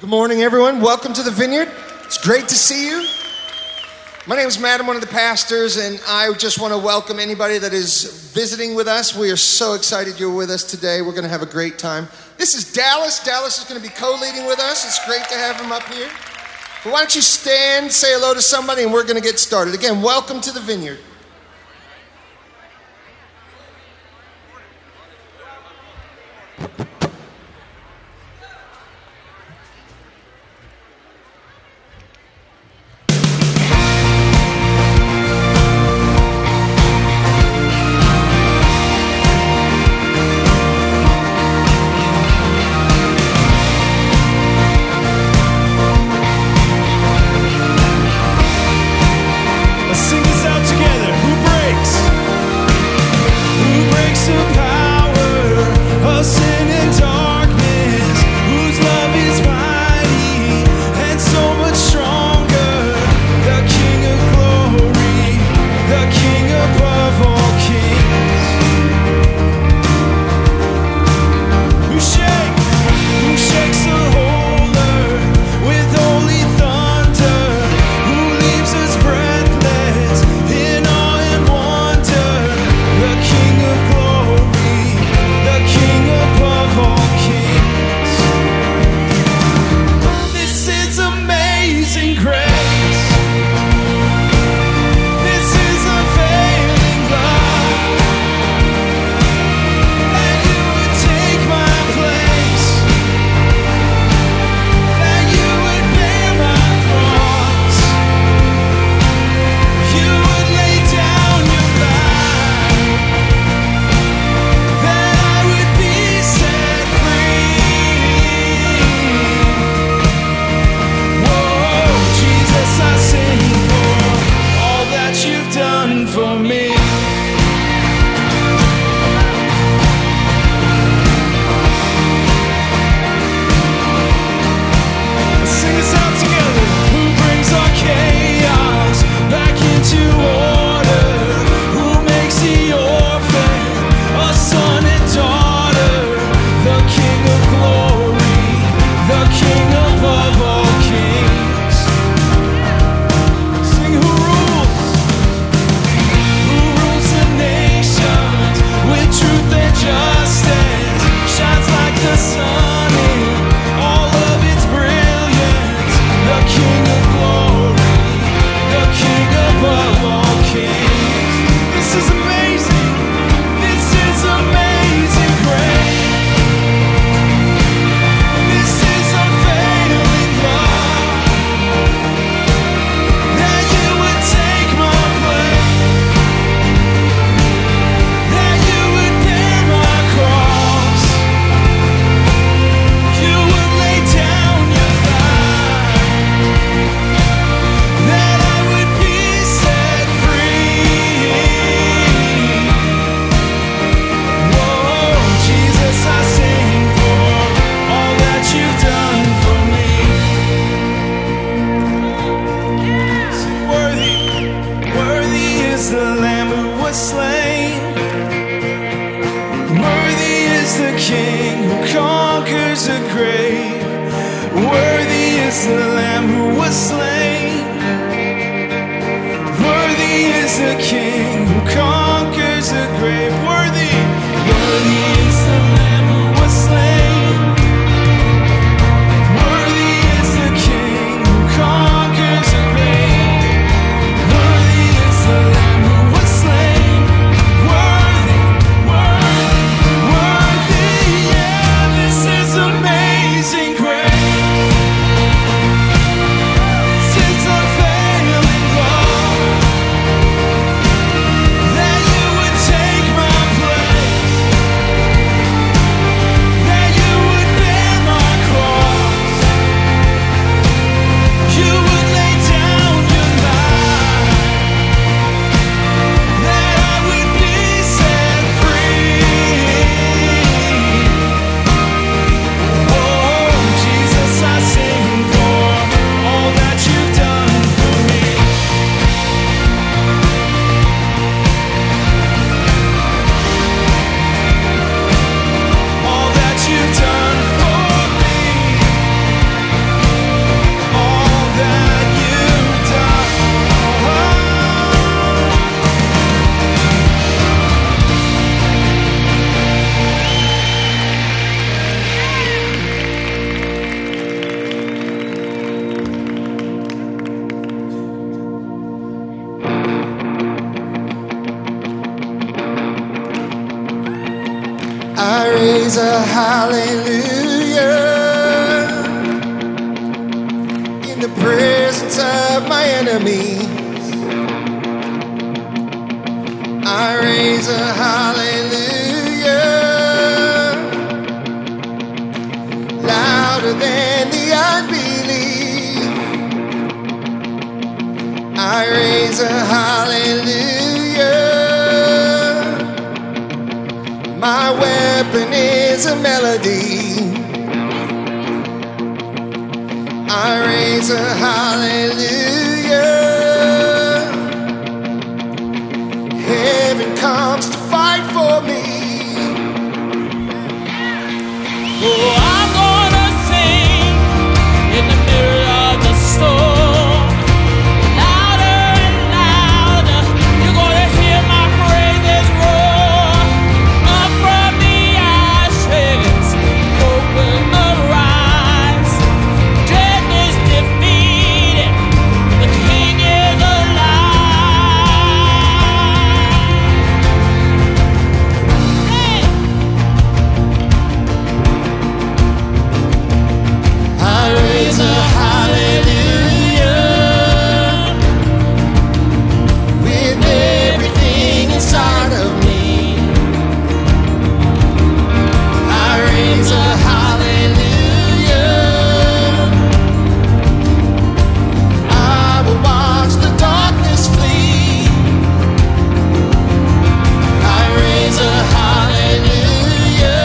Good morning, everyone. Welcome to the Vineyard. It's great to see you. My name is Matt. I'm one of the pastors, and I just want to welcome anybody that is visiting with us. We are so excited you're with us today. We're going to have a great time. This is Dallas. Dallas is going to be co-leading with us. It's great to have him up here. But why don't you stand, say hello to somebody, and we're going to get started. Again, welcome to the Vineyard. This raise a hallelujah in the presence of my enemies. I raise a hallelujah louder than the unbelief. I raise a hallelujah. My weapon is a melody. I raise a hallelujah. Heaven comes to fight for me. Oh, I'm gonna sing in the middle of the storm. Louder and louder, you're gonna hear my praises roar. Up from the ashes, hope will arise. Death is defeated, the King is alive. Hey! I raise a hallelujah with everything inside of me. I raise a hallelujah. I will watch the darkness flee. I raise a hallelujah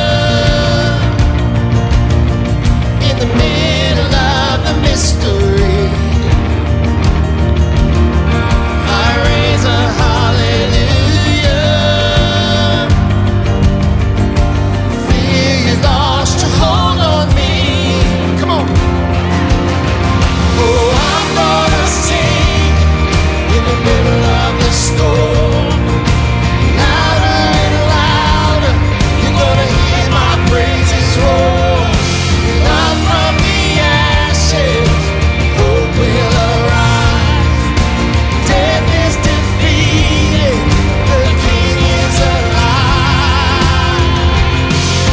in the middle of the mystery. I raise a hallelujah. Fear you lost your hold on me. Come on. Oh, I'm gonna sing in the middle of the storm. Louder and louder, you're gonna hear my praises roar. Up from the ashes, hope will arise. Death is defeated, the King is alive.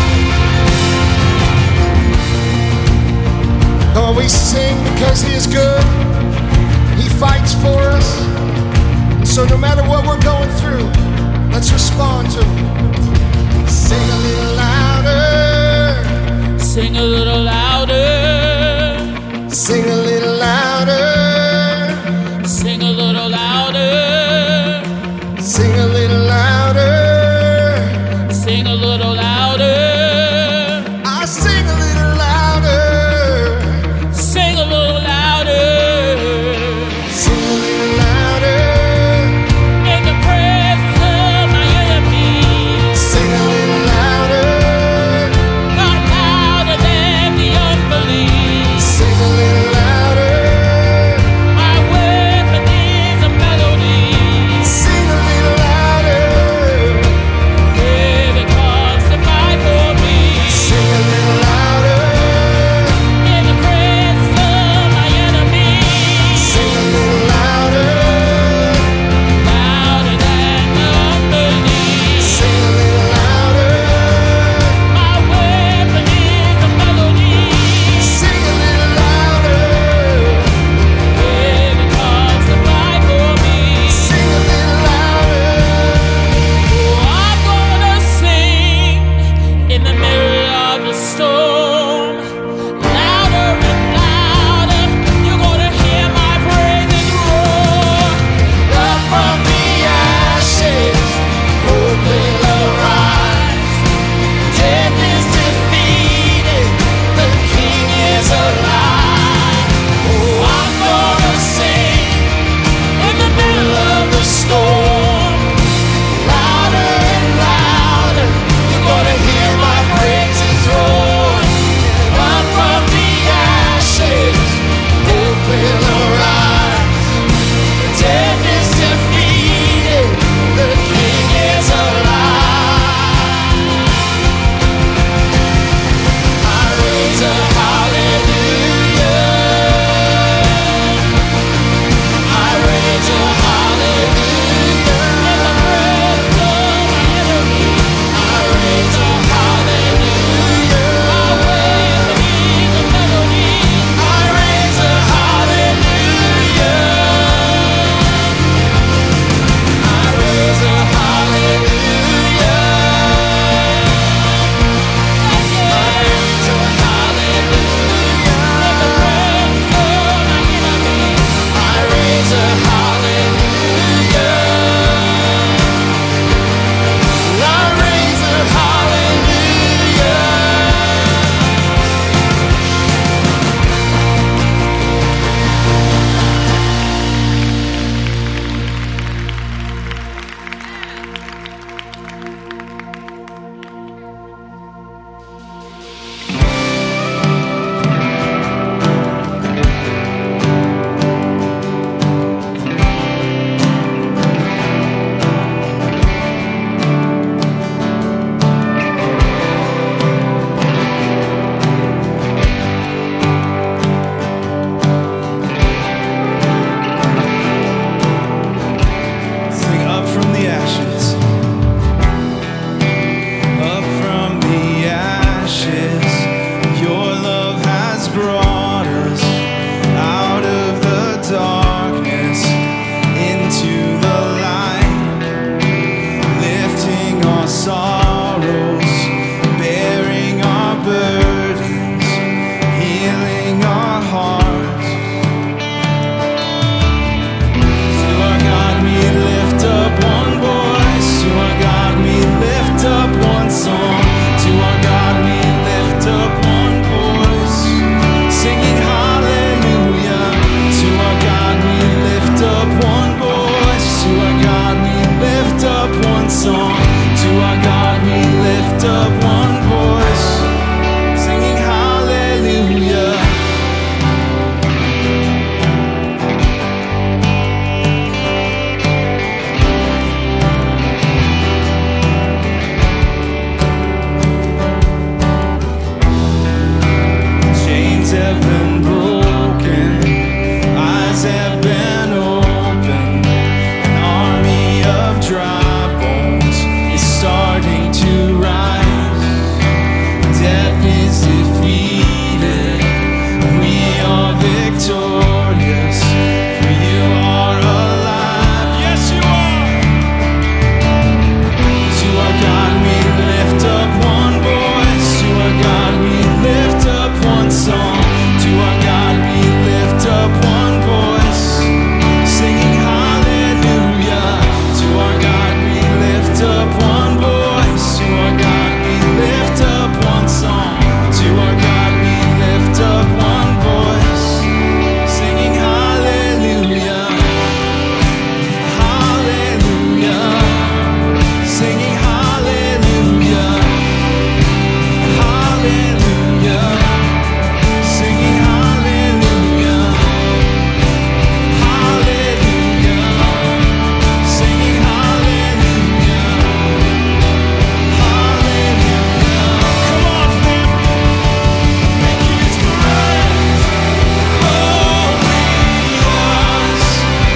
Oh, we sing because He is good. He fights for us. So no matter what we're going through, let's respond to Him. Sing a little louder. Sing a little louder. Sing a little louder. Sing a little louder. Sing a little louder. Sing a little louder. I sing a little louder. Sing a little louder. Sing a little louder. In the presence of my enemies. Sing a little louder. Not louder than the unbelief. been broken, eyes have been opened. An army of dry bones is starting to rise. Death is defeated, we are victorious, for you are alive. Yes, you are. To our God we lift up one voice, to our God we lift up one song, to our God we lift up one voice, singing hallelujah. To our God we lift up one voice, to our God we lift up one song, to our God we lift up one voice, singing hallelujah, hallelujah, singing hallelujah, hallelujah, singing hallelujah, hallelujah, singing hallelujah, hallelujah. Come on, family, make His praise glorious,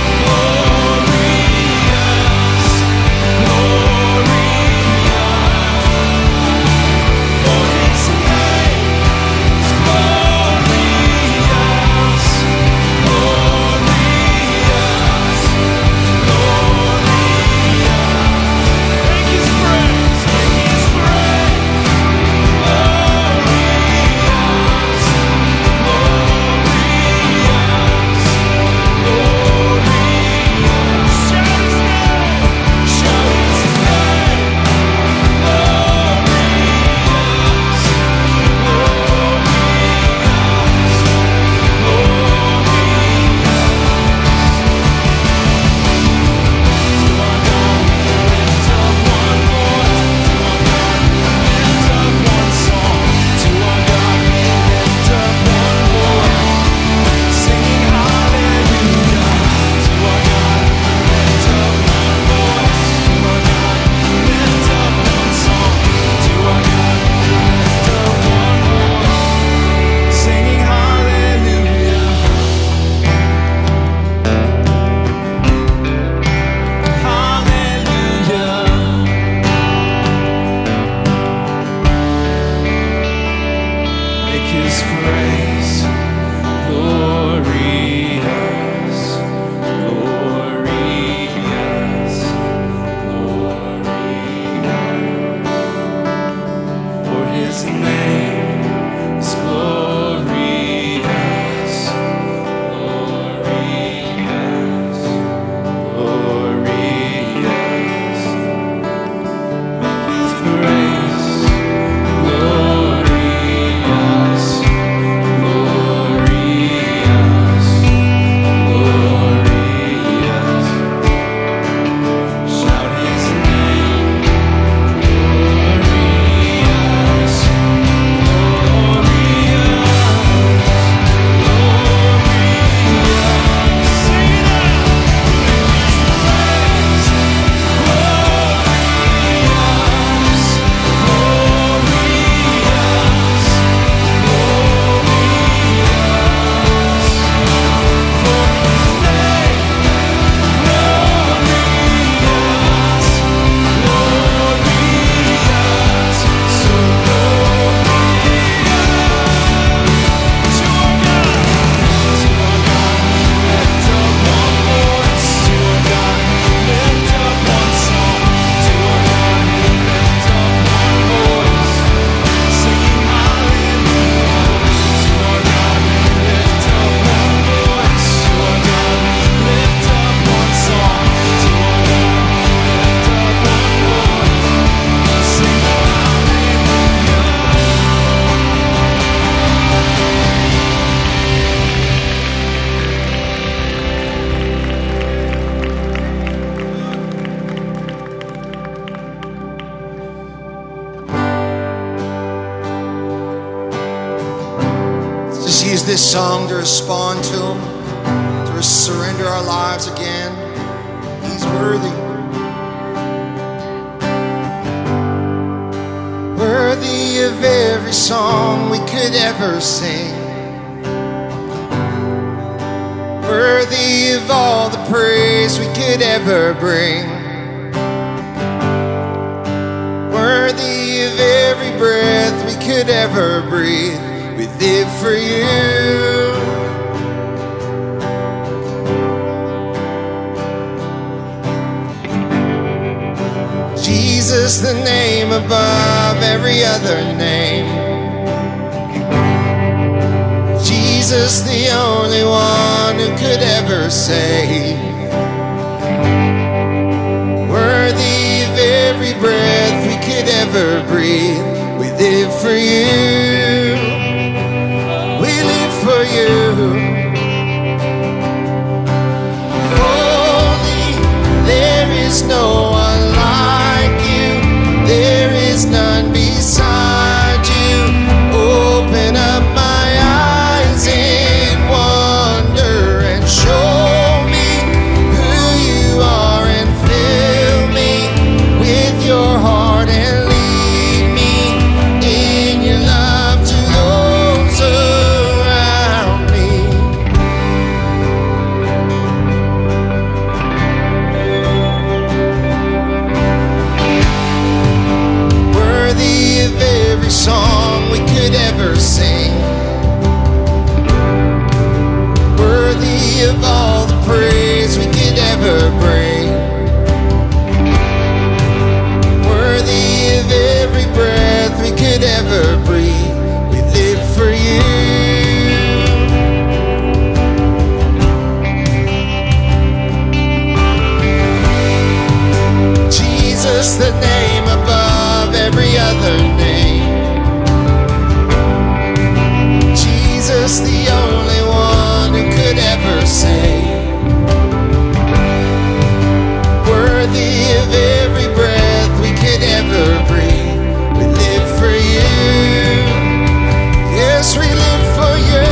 glorious, glorious. For His name is glorious, glorious, glorious. Make His praise glorious, glorious, glorious. Shout His name, shout His name, singing hallelujah, hallelujah. Make His praise glorious, glorious, glorious. For His name is glorious, glorious, glorious. Make His praise glorious, glorious, glorious. Shout His name, glorious, glorious, glorious. Sing it out. Just use this song to respond to Him, to surrender our lives again. He's worthy. Worthy of every song we could ever sing. worthy of all the praise we could ever bring. Worthy of every breath we could ever breathe. We live for you. Jesus, the name above every other name. Jesus, the only one who could ever save. Worthy of every breath we could ever breathe. We live for you. We live for you. Holy, there is no one like you. There is none beside you. Open up my eyes in wonder and show me who you are, and fill me with your heart and lead me in your love to those around me. Worthy of every song we could ever sing. Worthy of all the praise we could ever bring. Worthy of every breath we could ever breathe. We live for you. Jesus, the name above every other name. Jesus, the only one who could ever save. Worthy of every breath we could ever breathe. We live for you. Yes, we live for you.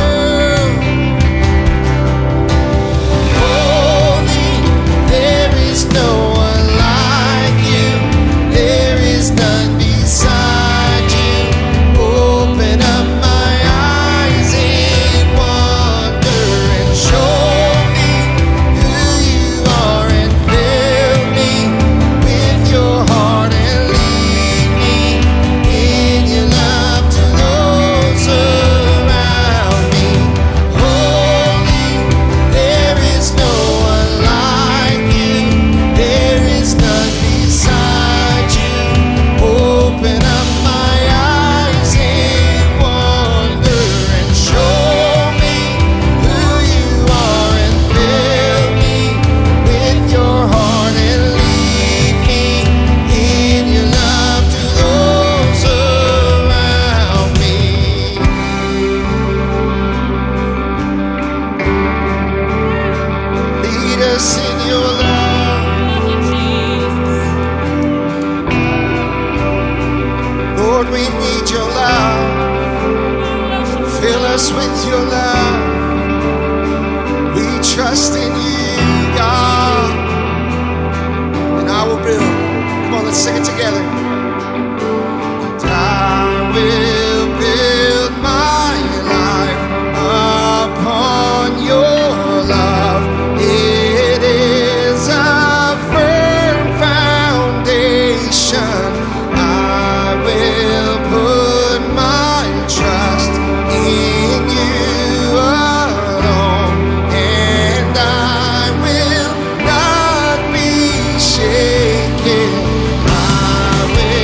Holy, there is no one like you. There is none beside you. Open up my eyes in wonder and show me who you are, and fill me with your heart and lead me in your love to those around me. Holy, there is no one like you. There is none beside you. Open up my eyes in wonder and show me who you are, and fill me with your heart and lead me in your love to those around me. Lead us in your love. Lord, we need your love. Fill us with your love. We trust in you, God. And I will build. Come on, let's sing it together. And I will build my life upon your love. It is a firm foundation. I will put my trust in you alone, and I will not be shaken. I will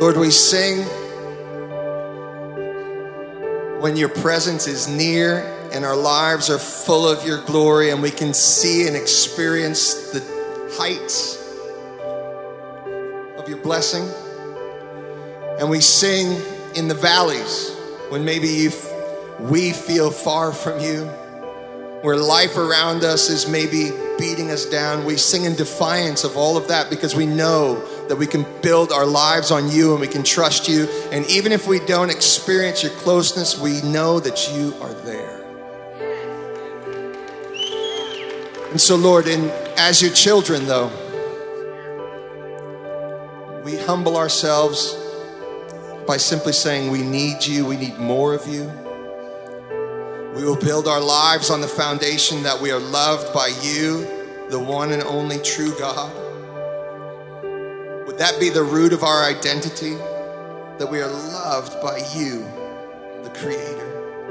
Lord, we sing when your presence is near and our lives are full of your glory and we can see and experience the heights of your blessing. And we sing in the valleys when maybe we feel far from you, where life around us is maybe beating us down. We sing in defiance of all of that because we know that we can build our lives on you and we can trust you. And even if we don't experience your closeness, we know that you are there. And so, Lord, as your children, though, we humble ourselves by simply saying we need you, we need more of you. We will build our lives on the foundation that we are loved by you, the one and only true God. Would that be the root of our identity? That we are loved by you, the Creator.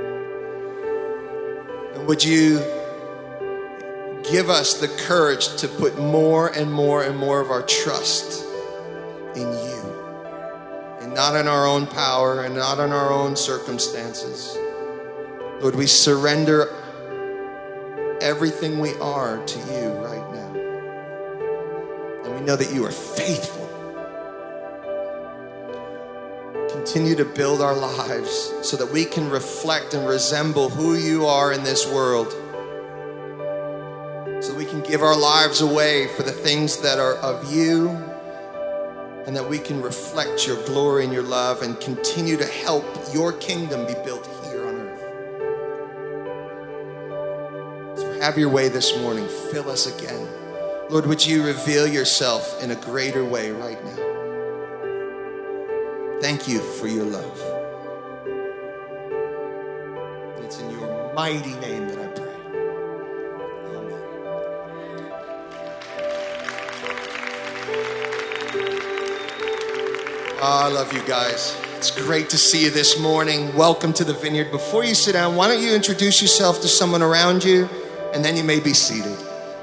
And would you give us the courage to put more and more and more of our trust in you, and not in our own power and not in our own circumstances. Lord, we surrender everything we are to you right now. And we know that you are faithful. Continue to build our lives so that we can reflect and resemble who you are in this world. So we can give our lives away for the things that are of you, and that we can reflect your glory and your love and continue to help your kingdom be built here on earth. So have your way this morning. Fill us again. Lord, would you reveal yourself in a greater way right now? Thank you for your love. And it's in your mighty name that I pray. I love you guys. It's great to see you this morning. Welcome to the Vineyard. Before you sit down, why don't you introduce yourself to someone around you, and then you may be seated.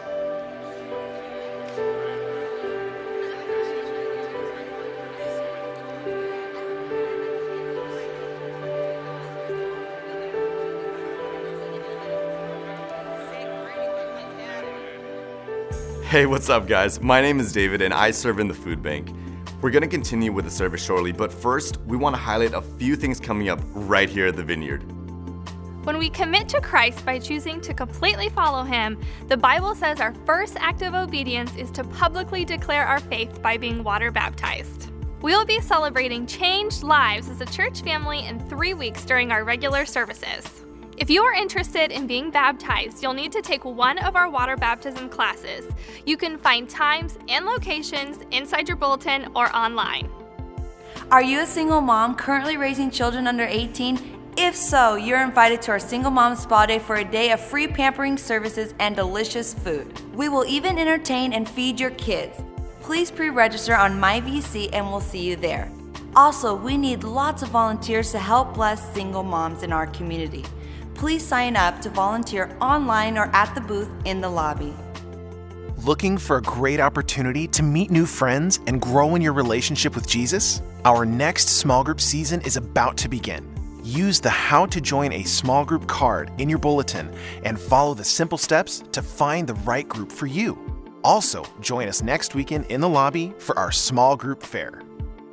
Hey, what's up, guys? My name is David, and I serve in the food bank. We're going to continue with the service shortly, but first, we want to highlight a few things coming up right here at the Vineyard. When we commit to Christ by choosing to completely follow Him, the Bible says our first act of obedience is to publicly declare our faith by being water baptized. We will be celebrating changed lives as a church family in 3 weeks during our regular services. If you are interested in being baptized, you'll need to take one of our water baptism classes. You can find times and locations inside your bulletin or online. Are you a single mom currently raising children under 18? If so, you're invited to our Single Mom Spa Day for a day of free pampering services and delicious food. We will even entertain and feed your kids. Please pre-register on MyVC and we'll see you there. Also, we need lots of volunteers to help bless single moms in our community. Please sign up to volunteer online or at the booth in the lobby. Looking for a great opportunity to meet new friends and grow in your relationship with Jesus? Our next small group season is about to begin. Use the How to Join a Small Group card in your bulletin and follow the simple steps to find the right group for you. Also, join us next weekend in the lobby for our small group fair.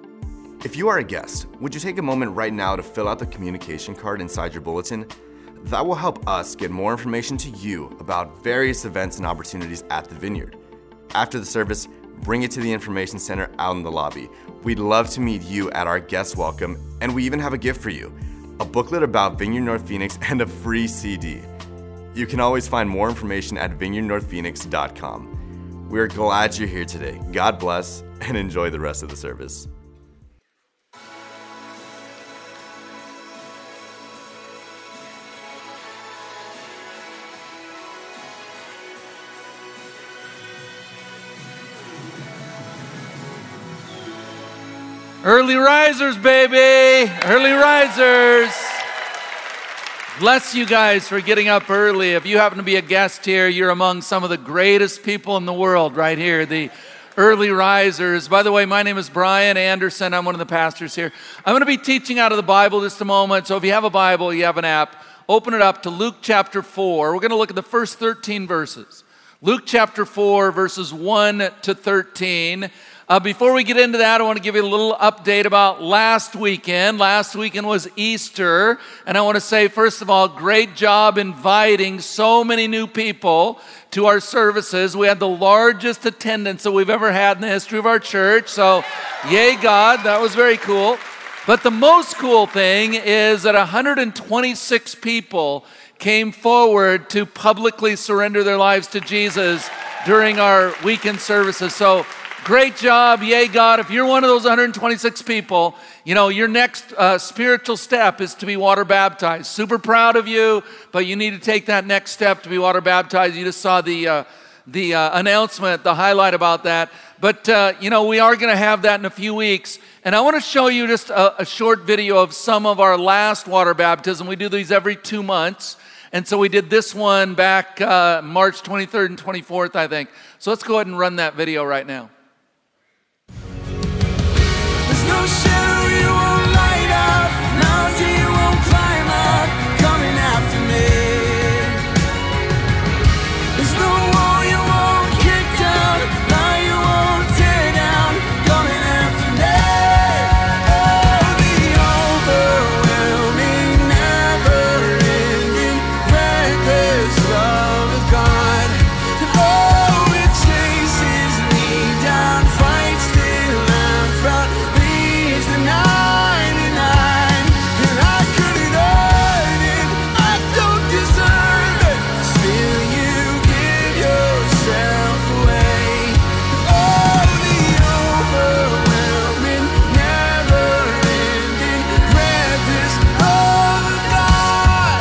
If you are a guest, would you take a moment right now to fill out the communication card inside your bulletin? That will help us get more information to you about various events and opportunities at the Vineyard. After the service, bring it to the information center out in the lobby. We'd love to meet you at our guest welcome, and we even have a gift for you, a booklet about Vineyard North Phoenix and a free CD. You can always find more information at vineyardnorthphoenix.com. We're glad you're here today. God bless, and enjoy the rest of the service. Early risers, baby! Early risers! Bless you guys for getting up early. If you happen to be a guest here, you're among some of the greatest people in the world right here. The early risers. By the way, my name is Brian Anderson. I'm one of the pastors here. I'm going to be teaching out of the Bible just a moment. So if you have a Bible, you have an app, open it up to Luke chapter 4. We're going to look at the first 13 verses. Luke chapter 4, verses 1 to 13. Before we get into that, I want to give you a little update about last weekend. Last weekend was Easter, and I want to say, first of all, great job inviting so many new people to our services. We had the largest attendance that we've ever had in the history of our church, so yay God, that was very cool. But the most cool thing is that 126 people came forward to publicly surrender their lives to Jesus during our weekend services. So great job, yay God. If you're one of those 126 people, you know, your next spiritual step is to be water baptized. Super proud of you, but you need to take that next step to be water baptized. You just saw the announcement, the highlight about that. But, you know, we are going to have that in a few weeks. And I want to show you just a short video of some of our last water baptism. We do these every 2 months. And so we did this one back March 23rd and 24th, I think. So let's go ahead and run that video right now. There's no shadow you won't light up, mountain you won't climb up, coming after me. There's no wall you won't kick down, lie you won't tear down, coming after me. Oh, the overwhelming, never-ending, reckless love of God. Oh, it chases me down, fights till I'm found, leaves the 99, and I couldn't earn it, I don't deserve it, still you give yourself away. Oh, the overwhelming, never-ending, reckless love of God.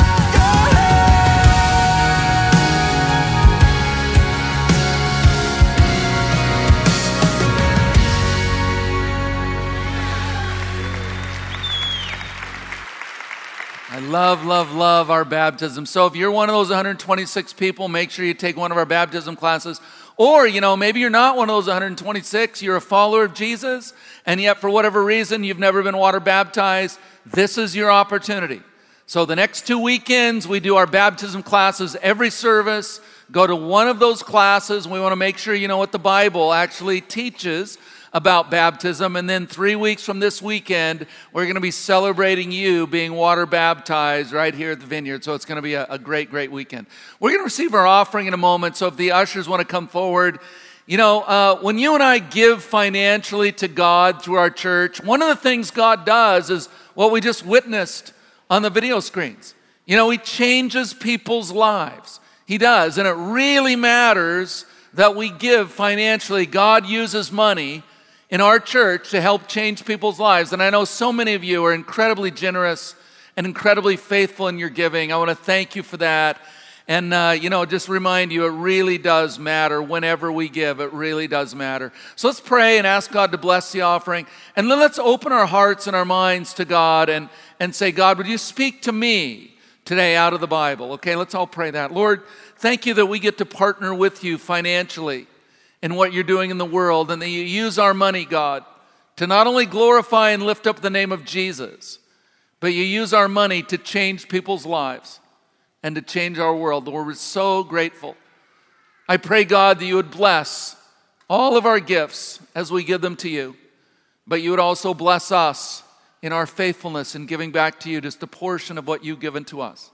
I love our baptism. So if you're one of those 126 people, make sure you take one of our baptism classes. Or, you know, maybe you're not one of those 126. You're a follower of Jesus, and yet for whatever reason, you've never been water baptized. This is your opportunity. So the next 2 weekends, we do our baptism classes every service. Go to one of those classes. We want to make sure you know what the Bible actually teaches about baptism. And then 3 weeks from this weekend, we're going to be celebrating you being water baptized right here at the Vineyard. So it's going to be a great, great weekend. We're going to receive our offering in a moment. So if the ushers want to come forward, you know, when you and I give financially to God through our church, one of the things God does is what we just witnessed on the video screens. You know, He changes people's lives. He does. And it really matters that we give financially. God uses money in our church to help change people's lives. And I know so many of you are incredibly generous and incredibly faithful in your giving. I want to thank you for that. And, you know, just remind you, it really does matter whenever we give. It really does matter. So let's pray and ask God to bless the offering. And then let's open our hearts and our minds to God and say, God, would you speak to me today out of the Bible? Okay, let's all pray that. Lord, thank you that we get to partner with you financially in what you're doing in the world, and that you use our money, God, to not only glorify and lift up the name of Jesus, but you use our money to change people's lives and to change our world. Lord, we're so grateful. I pray, God, that you would bless all of our gifts as we give them to you, but you would also bless us in our faithfulness in giving back to you just a portion of what you've given to us.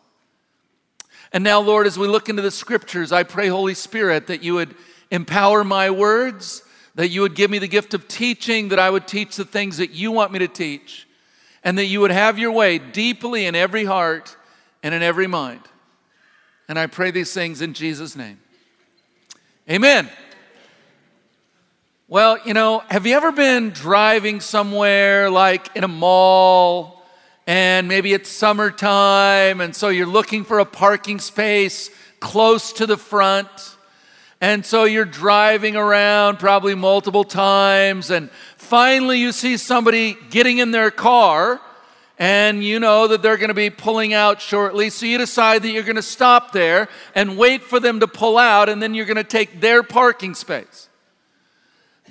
And now, Lord, as we look into the scriptures, I pray, Holy Spirit, that you would empower my words, that you would give me the gift of teaching, that I would teach the things that you want me to teach, and that you would have your way deeply in every heart and in every mind. And I pray these things in Jesus' name. Amen. Well, you know, have you ever been driving somewhere like in a mall, and maybe it's summertime, and so you're looking for a parking space close to the front? And so you're driving around probably multiple times, and finally you see somebody getting in their car, and you know that they're going to be pulling out shortly, so you decide that you're going to stop there and wait for them to pull out, and then you're going to take their parking space.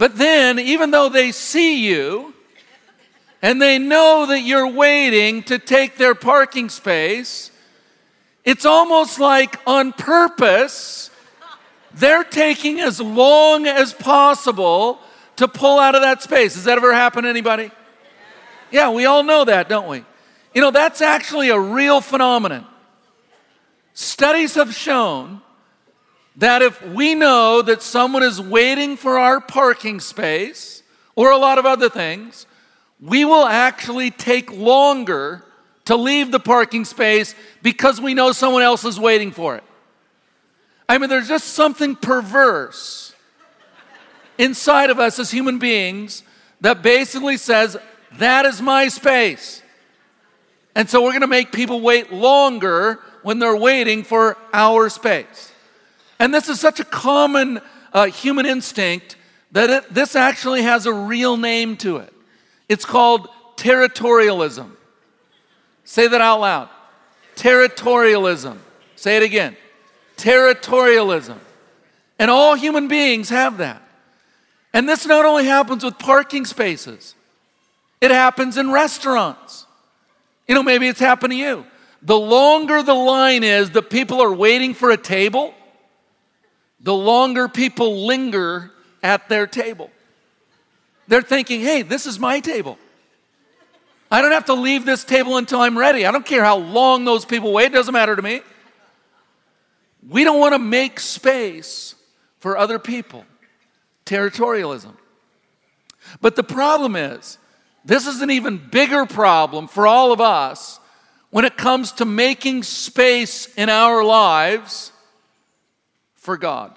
But then, even though they see you, and they know that you're waiting to take their parking space, it's almost like on purpose, they're taking as long as possible to pull out of that space. Has that ever happened to anybody? Yeah, we all know that, don't we? You know, that's actually a real phenomenon. Studies have shown that if we know that someone is waiting for our parking space or a lot of other things, we will actually take longer to leave the parking space because we know someone else is waiting for it. I mean, there's just something perverse inside of us as human beings that basically says, that is my space. And so we're going to make people wait longer when they're waiting for our space. And this is such a common human instinct that this actually has a real name to it. It's called territorialism. Say that out loud. Territorialism. Say it again. Territorialism. And all human beings have that. And this not only happens with parking spaces, it happens in restaurants. You know, maybe it's happened to you. The longer the line is that people are waiting for a table, the longer people linger at their table. They're thinking, hey, this is my table. I don't have to leave this table until I'm ready. I don't care how long those people wait. It doesn't matter to me. We don't want to make space for other people. Territorialism. But the problem is, this is an even bigger problem for all of us when it comes to making space in our lives for God.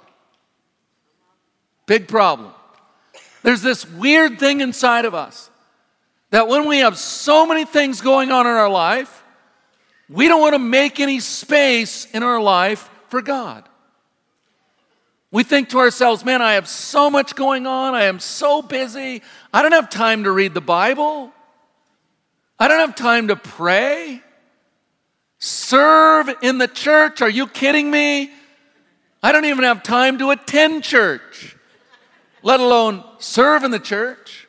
Big problem. There's this weird thing inside of us that when we have so many things going on in our life, we don't want to make any space in our life for God. We think to ourselves, man, I have so much going on. I am so busy. I don't have time to read the Bible. I don't have time to pray. Serve in the church. Are you kidding me? I don't even have time to attend church, let alone serve in the church.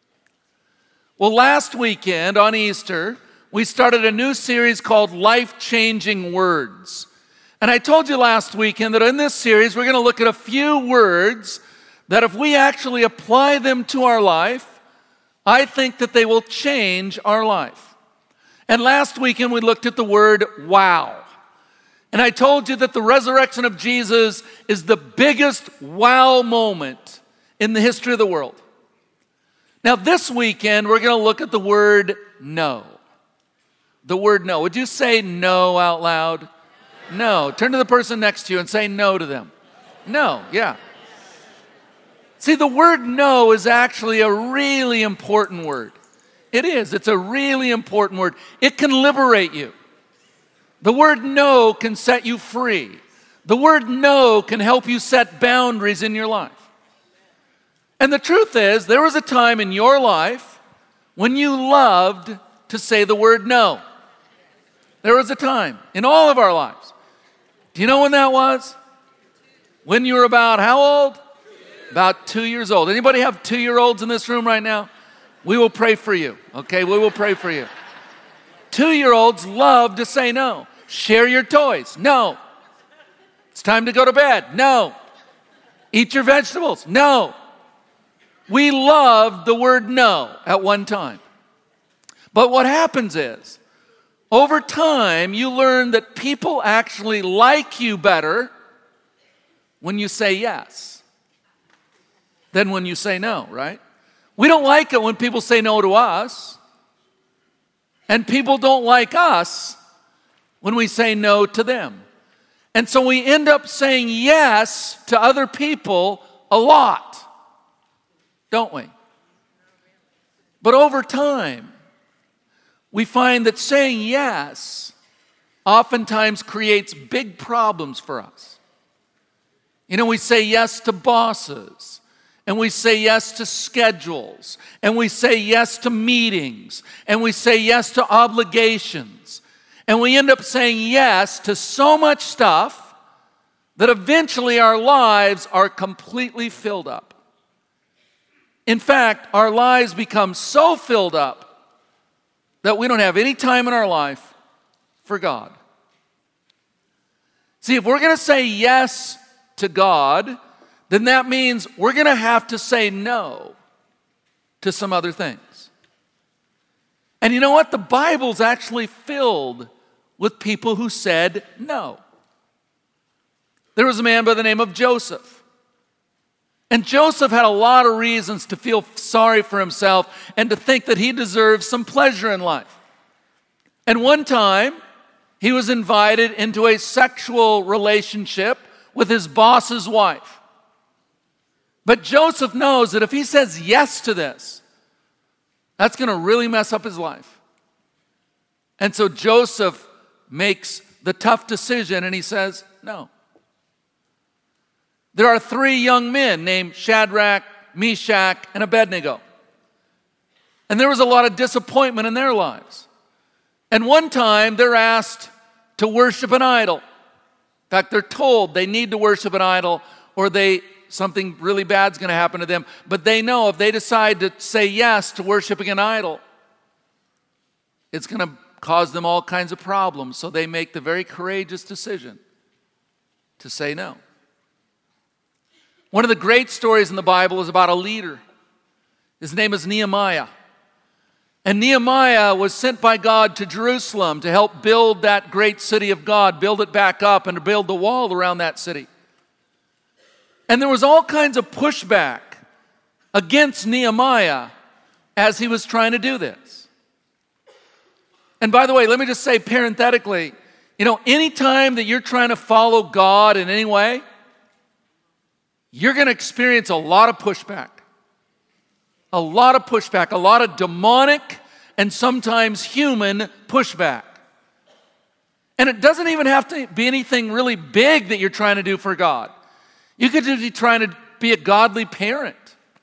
Well, last weekend on Easter, we started a new series called Life-Changing Words. And I told you last weekend that in this series, we're going to look at a few words that if we actually apply them to our life, I think that they will change our life. And last weekend, we looked at the word wow. And I told you that the resurrection of Jesus is the biggest wow moment in the history of the world. Now, this weekend, we're going to look at the word no. The word no. Would you say no out loud? No. Turn to the person next to you and say no to them. No, yeah. See, the word no is actually a really important word. It is. It's a really important word. It can liberate you. The word no can set you free. The word no can help you set boundaries in your life. And the truth is, there was a time in your life when you loved to say the word no. There was a time in all of our lives. Do you know when that was? When you were about how old? About 2 years old. Anybody have 2-year-olds in this room right now? We will pray for you, okay? We will pray for you. 2-year-olds love to say no. Share your toys. No. It's time to go to bed. No. Eat your vegetables. No. We loved the word no at one time. But what happens is, over time, you learn that people actually like you better when you say yes than when you say no, right? We don't like it when people say no to us, and people don't like us when we say no to them. And so we end up saying yes to other people a lot, don't we? But over time, we find that saying yes oftentimes creates big problems for us. You know, we say yes to bosses, and we say yes to schedules, and we say yes to meetings, and we say yes to obligations, and we end up saying yes to so much stuff that eventually our lives are completely filled up. In fact, our lives become so filled up that we don't have any time in our life for God. See, if we're going to say yes to God, then that means we're going to have to say no to some other things. And you know what? The Bible's actually filled with people who said no. There was a man by the name of Joseph. And Joseph had a lot of reasons to feel sorry for himself and to think that he deserved some pleasure in life. And one time, he was invited into a sexual relationship with his boss's wife. But Joseph knows that if he says yes to this, that's going to really mess up his life. And so Joseph makes the tough decision and he says no. There are 3 young men named Shadrach, Meshach, and Abednego. And there was a lot of disappointment in their lives. And one time they're asked to worship an idol. In fact, they're told they need to worship an idol or something really bad's going to happen to them. But they know if they decide to say yes to worshiping an idol, it's going to cause them all kinds of problems. So they make the very courageous decision to say no. One of the great stories in the Bible is about a leader. His name is Nehemiah. And Nehemiah was sent by God to Jerusalem to help build that great city of God, build it back up, and to build the wall around that city. And there was all kinds of pushback against Nehemiah as he was trying to do this. And by the way, let me just say parenthetically, anytime that you're trying to follow God in any way, you're going to experience a lot of pushback. A lot of pushback, a lot of demonic and sometimes human pushback. And it doesn't even have to be anything really big that you're trying to do for God. You could just be trying to be a godly parent.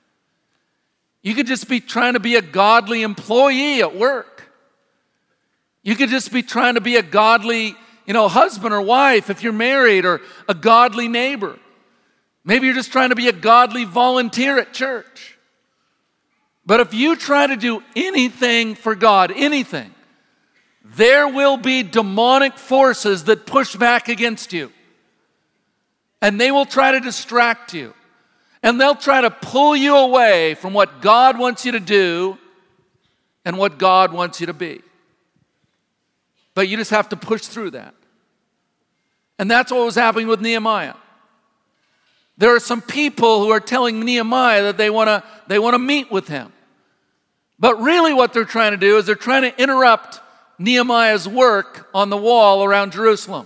You could just be trying to be a godly employee at work. You could just be trying to be a godly, husband or wife if you're married, or a godly neighbor. Maybe you're just trying to be a godly volunteer at church. But if you try to do anything for God, anything, there will be demonic forces that push back against you. And they will try to distract you. And they'll try to pull you away from what God wants you to do and what God wants you to be. But you just have to push through that. And that's what was happening with Nehemiah. There are some people who are telling Nehemiah that they want to meet with him. But really what they're trying to do is they're trying to interrupt Nehemiah's work on the wall around Jerusalem.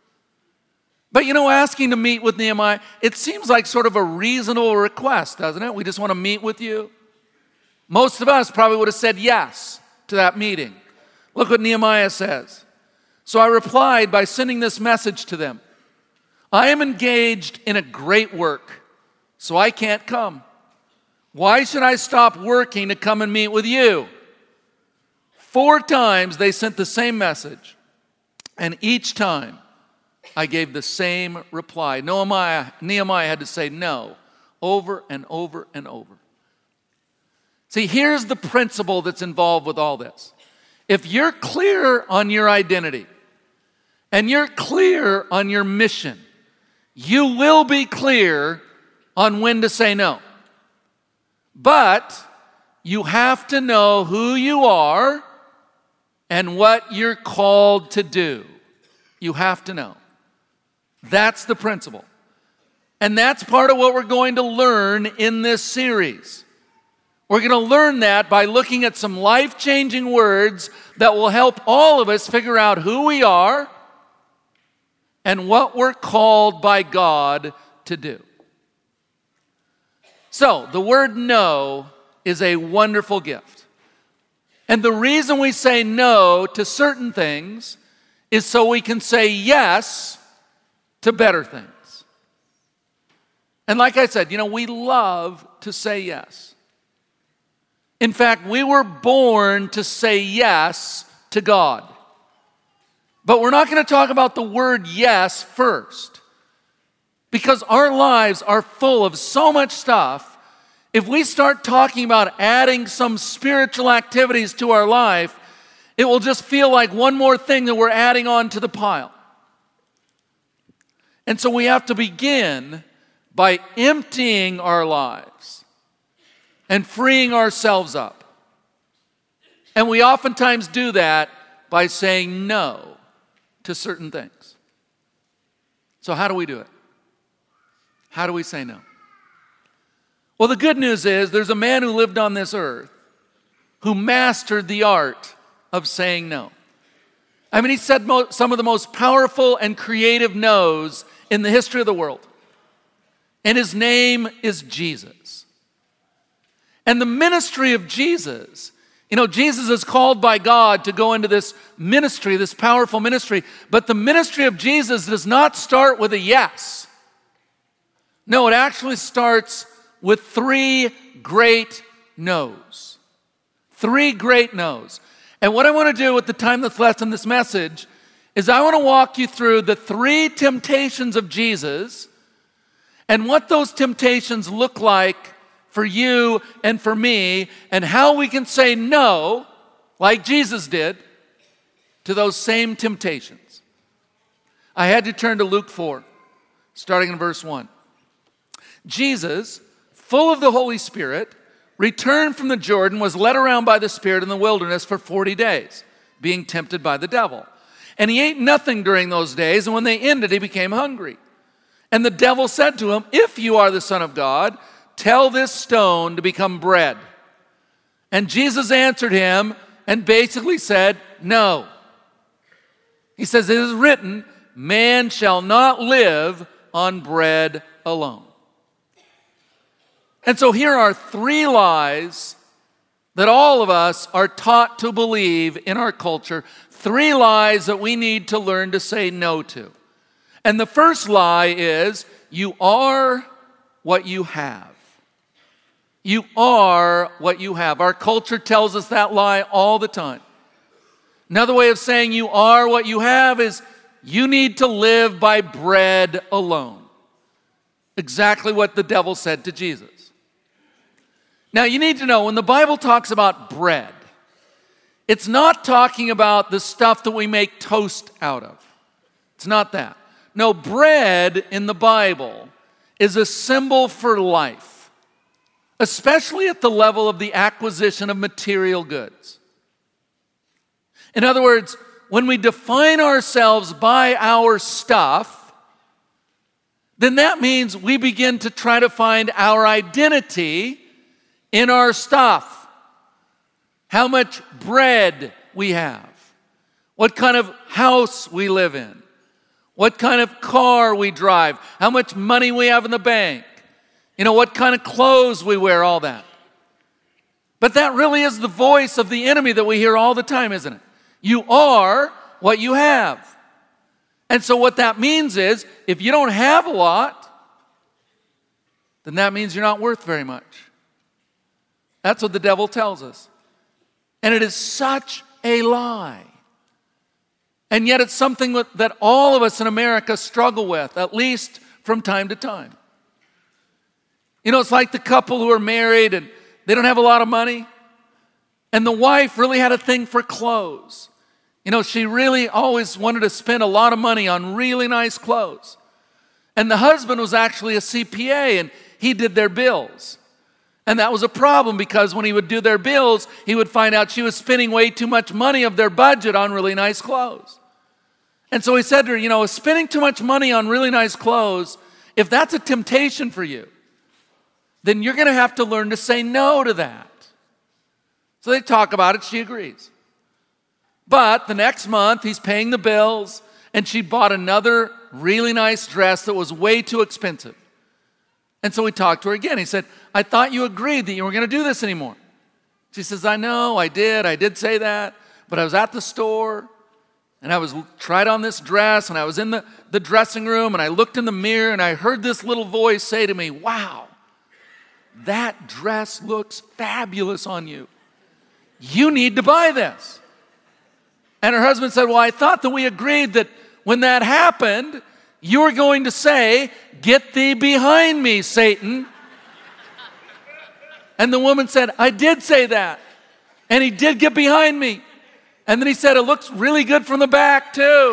But asking to meet with Nehemiah, it seems like sort of a reasonable request, doesn't it? We just want to meet with you. Most of us probably would have said yes to that meeting. Look what Nehemiah says. So I replied by sending this message to them. I am engaged in a great work, so I can't come. Why should I stop working to come and meet with you? 4 times they sent the same message, and each time I gave the same reply. Nehemiah had to say no over and over and over. See, here's the principle that's involved with all this. If you're clear on your identity and you're clear on your mission, you will be clear on when to say no. But you have to know who you are and what you're called to do. You have to know. That's the principle. And that's part of what we're going to learn in this series. We're going to learn that by looking at some life-changing words that will help all of us figure out who we are and what we're called by God to do. So, the word no is a wonderful gift. And the reason we say no to certain things is so we can say yes to better things. And like I said, we love to say yes. In fact, we were born to say yes to God. But we're not going to talk about the word yes first, because our lives are full of so much stuff, If we start talking about adding some spiritual activities to our life, it will just feel like one more thing that we're adding on to the pile. And so we have to begin by emptying our lives and freeing ourselves up. And we oftentimes do that by saying no to certain things. So how do we do it? How do we say no? Well, the good news is there's a man who lived on this earth who mastered the art of saying no. I mean, he said some of the most powerful and creative no's in the history of the world. And his name is Jesus. And the ministry of Jesus, Jesus is called by God to go into this ministry, this powerful ministry, but the ministry of Jesus does not start with a yes. No, it actually starts with 3 great no's. 3 great no's. And what I want to do with the time that's left in this message is I want to walk you through the 3 temptations of Jesus and what those temptations look like for you and for me, and how we can say no, like Jesus did, to those same temptations. I had to turn to Luke 4, starting in verse 1. Jesus, full of the Holy Spirit, returned from the Jordan, was led around by the Spirit in the wilderness for 40 days, being tempted by the devil. And he ate nothing during those days, and when they ended, he became hungry. And the devil said to him, "If you are the Son of God, tell this stone to become bread." And Jesus answered him and basically said, no. He says, "It is written, man shall not live on bread alone." And so here are 3 lies that all of us are taught to believe in our culture. 3 lies that we need to learn to say no to. And the first lie is, you are what you have. You are what you have. Our culture tells us that lie all the time. Another way of saying you are what you have is, you need to live by bread alone. Exactly what the devil said to Jesus. Now you need to know, when the Bible talks about bread, it's not talking about the stuff that we make toast out of. It's not that. No, bread in the Bible is a symbol for life, especially at the level of the acquisition of material goods. In other words, when we define ourselves by our stuff, then that means we begin to try to find our identity in our stuff. How much bread we have, what kind of house we live in, what kind of car we drive, how much money we have in the bank, what kind of clothes we wear, all that. But that really is the voice of the enemy that we hear all the time, isn't it? You are what you have. And so what that means is, if you don't have a lot, then that means you're not worth very much. That's what the devil tells us. And it is such a lie. And yet it's something that all of us in America struggle with, at least from time to time. It's like the couple who are married and they don't have a lot of money. And the wife really had a thing for clothes. She really always wanted to spend a lot of money on really nice clothes. And the husband was actually a CPA, and he did their bills. And that was a problem, because when he would do their bills, he would find out she was spending way too much money of their budget on really nice clothes. And so he said to her, spending too much money on really nice clothes, if that's a temptation for you, then you're going to have to learn to say no to that. So they talk about it. She agrees. But the next month, he's paying the bills, and she bought another really nice dress that was way too expensive. And so we talked to her again. He said, "I thought you agreed that you weren't going to do this anymore." She says, "I know, I did say that, but I was at the store, and I was tried on this dress, and I was in the dressing room, and I looked in the mirror, and I heard this little voice say to me, 'Wow, that dress looks fabulous on you. You need to buy this.'" And her husband said, "Well, I thought that we agreed that when that happened, you were going to say, 'Get thee behind me, Satan.'" And the woman said, I did say that. And he did get behind me. And then he said, it looks really good from the back too.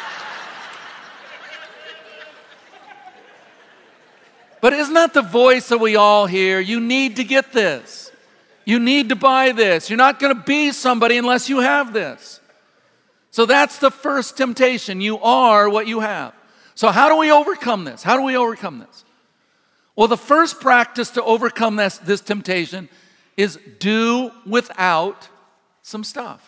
But isn't that the voice that we all hear? You need to get this. You need to buy this. You're not going to be somebody unless you have this. So that's the first temptation. You are what you have. So how do we overcome this? How do we overcome this? Well, the first practice to overcome this temptation is do without some stuff.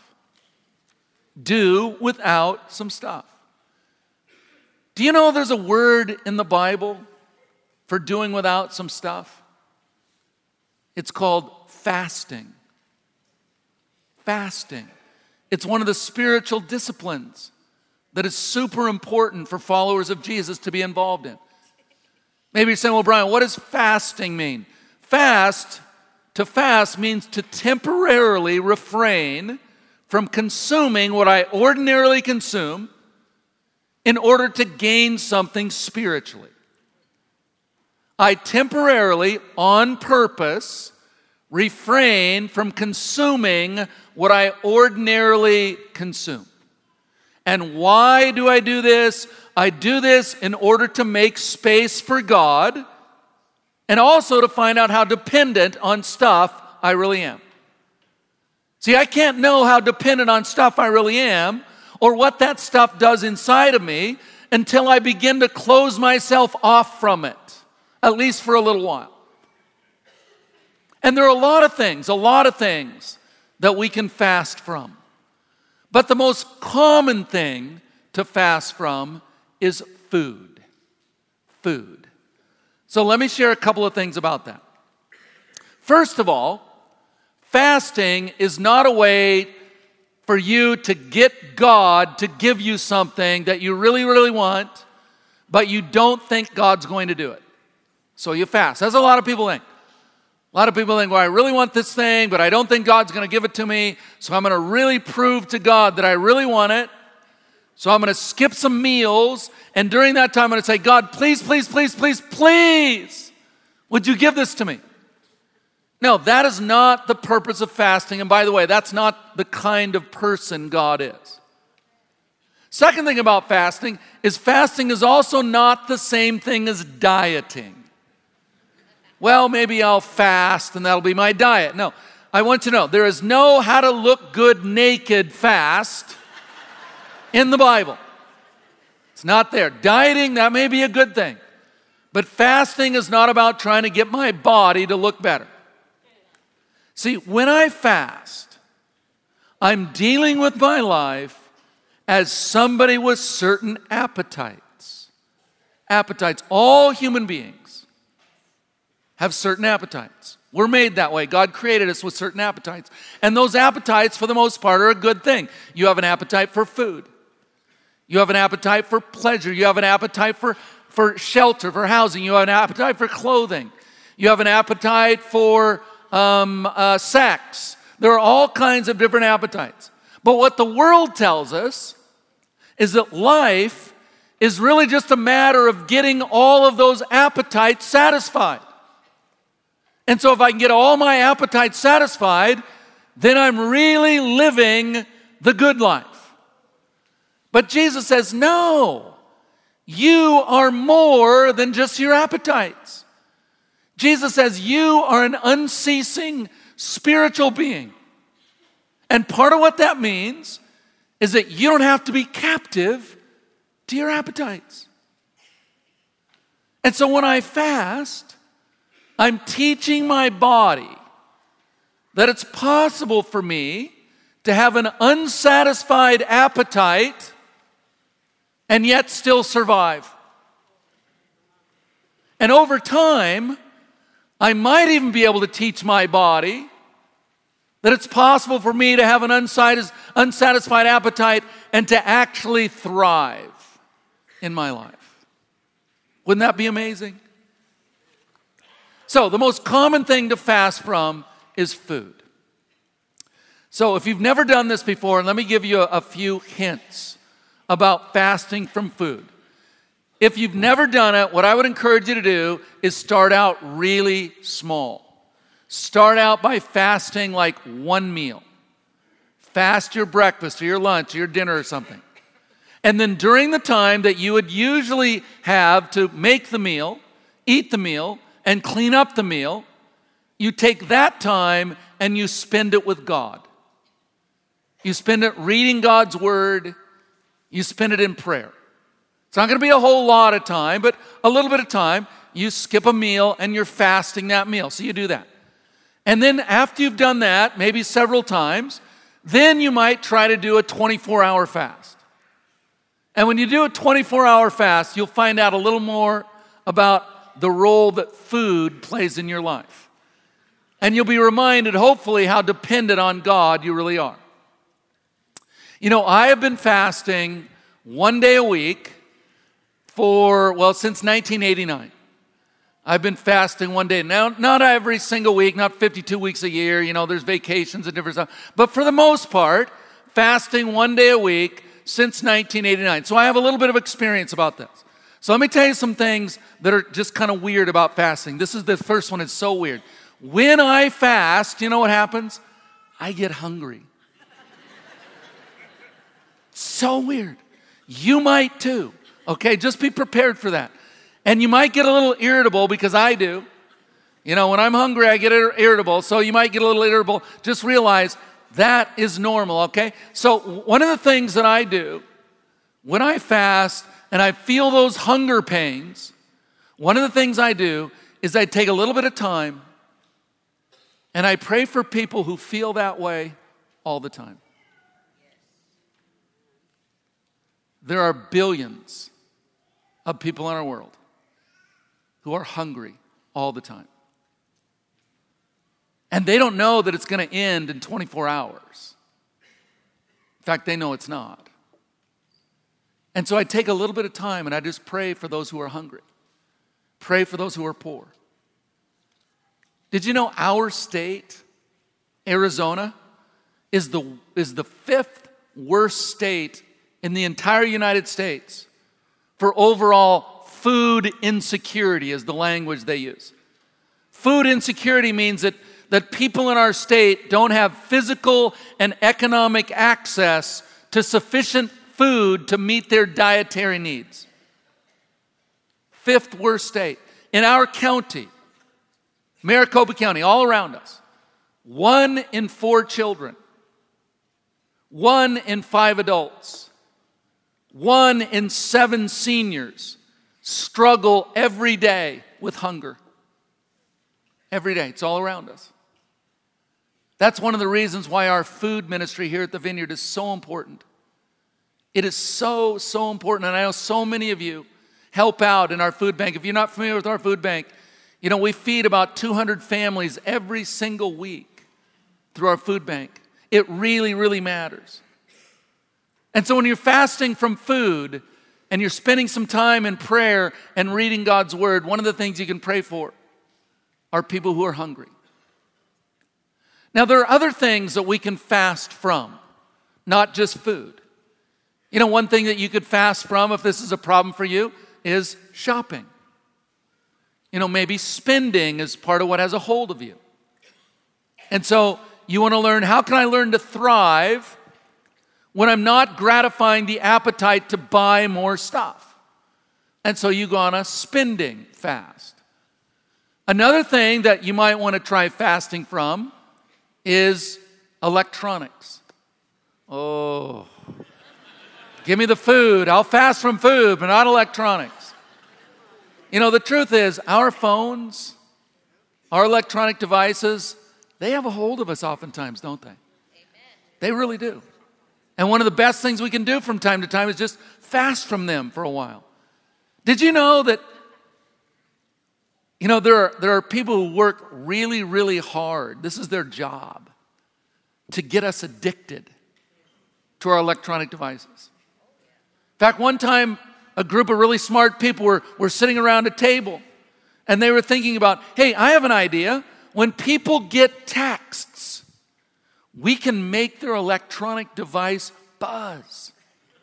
Do without some stuff. Do you know there's a word in the Bible for doing without some stuff? It's called fasting. Fasting. It's one of the spiritual disciplines that is super important for followers of Jesus to be involved in. Maybe you're saying, well, Brian, what does fasting mean? To fast means to temporarily refrain from consuming what I ordinarily consume in order to gain something spiritually. I temporarily, on purpose, refrain from consuming what I ordinarily consume. And why do I do this? I do this in order to make space for God and also to find out how dependent on stuff I really am. See, I can't know how dependent on stuff I really am or what that stuff does inside of me until I begin to close myself off from it, at least for a little while. And there are a lot of things that we can fast from. But the most common thing to fast from is food. Food. So let me share a couple of things about that. First of all, fasting is not a way for you to get God to give you something that you really, really want, but you don't think God's going to do it. So you fast. That's what a lot of people think. A lot of people think, well, I really want this thing, but I don't think God's going to give it to me, so I'm going to really prove to God that I really want it. So I'm going to skip some meals, and during that time I'm going to say, God, please, please, please, please, please, would you give this to me? No, that is not the purpose of fasting, and by the way, that's not the kind of person God is. Second thing about fasting is also not the same thing as dieting. Well, maybe I'll fast and that'll be my diet. No, I want you to know there is no how to look good naked fast in the Bible. It's not there. Dieting, that may be a good thing. But fasting is not about trying to get my body to look better. See, when I fast, I'm dealing with my life as somebody with certain appetites. Appetites. All human beings have certain appetites. We're made that way. God created us with certain appetites. And those appetites, for the most part, are a good thing. You have an appetite for food. You have an appetite for pleasure. You have an appetite for shelter, for housing. You have an appetite for clothing. You have an appetite for sex. There are all kinds of different appetites. But what the world tells us is that life is really just a matter of getting all of those appetites satisfied. And so if I can get all my appetites satisfied, then I'm really living the good life. But Jesus says, no, you are more than just your appetites. Jesus says you are an unceasing spiritual being. And part of what that means is that you don't have to be captive to your appetites. And so when I fast, I'm teaching my body that it's possible for me to have an unsatisfied appetite and yet still survive. And over time, I might even be able to teach my body that it's possible for me to have an unsatisfied appetite and to actually thrive in my life. Wouldn't that be amazing? So the most common thing to fast from is food. So if you've never done this before, let me give you a few hints about fasting from food. If you've never done it, what I would encourage you to do is start out really small. Start out by fasting like one meal. Fast your breakfast or your lunch or your dinner or something. And then during the time that you would usually have to make the meal, eat the meal, and clean up the meal, you take that time and you spend it with God. You spend it reading God's word. You spend it in prayer. It's not going to be a whole lot of time, but a little bit of time. You skip a meal and you're fasting that meal. So you do that. And then after you've done that, maybe several times, then you might try to do a 24-hour fast. And when you do a 24-hour fast, you'll find out a little more about the role that food plays in your life. And you'll be reminded, hopefully, how dependent on God you really are. You know, I have been fasting one day a week since 1989. I've been fasting one day. Now, not every single week, not 52 weeks a year. You know, there's vacations and different stuff. But for the most part, fasting one day a week since 1989. So I have a little bit of experience about this. So let me tell you some things that are just kind of weird about fasting. This is the first one. It's so weird. When I fast, you know what happens? I get hungry. So weird. You might too. Okay, just be prepared for that. And you might get a little irritable, because I do. You know, when I'm hungry, I get irritable. So you might get a little irritable. Just realize that is normal, okay? So one of the things that I do when I fast and I feel those hunger pains, one of the things I do is I take a little bit of time and I pray for people who feel that way all the time. There are billions of people in our world who are hungry all the time. And they don't know that it's going to end in 24 hours. In fact, they know it's not. And so I take a little bit of time and I just pray for those who are hungry. Pray for those who are poor. Did you know our state, Arizona, is the fifth worst state in the entire United States for overall food insecurity, is the language they use. Food insecurity means that people in our state don't have physical and economic access to sufficient food to meet their dietary needs. Fifth worst state. In our county, Maricopa County, all around us, 1 in 4 children, 1 in 5 adults, 1 in 7 seniors struggle every day with hunger. Every day. It's all around us. That's one of the reasons why our food ministry here at the Vineyard is so important. It is so, so important. And I know so many of you help out in our food bank. If you're not familiar with our food bank, you know, we feed about 200 families every single week through our food bank. It really, really matters. And so when you're fasting from food and you're spending some time in prayer and reading God's word, one of the things you can pray for are people who are hungry. Now, there are other things that we can fast from, not just food. You know, one thing that you could fast from, if this is a problem for you, is shopping. You know, maybe spending is part of what has a hold of you. And so you want to learn, how can I learn to thrive when I'm not gratifying the appetite to buy more stuff? And so you go on a spending fast. Another thing that you might want to try fasting from is electronics. Oh, give me the food. I'll fast from food, but not electronics. You know, the truth is, our phones, our electronic devices, they have a hold of us oftentimes, don't they? Amen. They really do. And one of the best things we can do from time to time is just fast from them for a while. Did you know that, you know, there are people who work really, really hard. This is their job, to get us addicted to our electronic devices. In fact, one time, a group of really smart people were sitting around a table, and they were thinking about, hey, I have an idea. When people get texts, we can make their electronic device buzz.